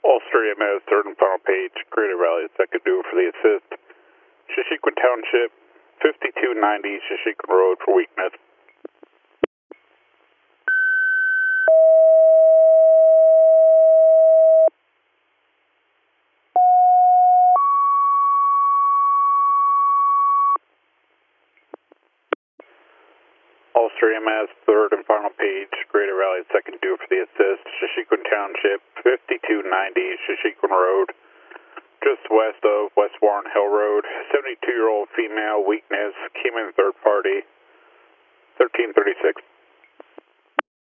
Ulster EMS, third and final page, Greater Valley, second due for the assist. Shashequa Township, 5290 Shashequa Road for weakness. Ulster EMS, third and final page, Greater Valley, second due for the assist. Shashequa Township, 5290 Shashequa Road, just west of West Warren Hill Road. 72-year-old female, weakness, came in third party, 1336.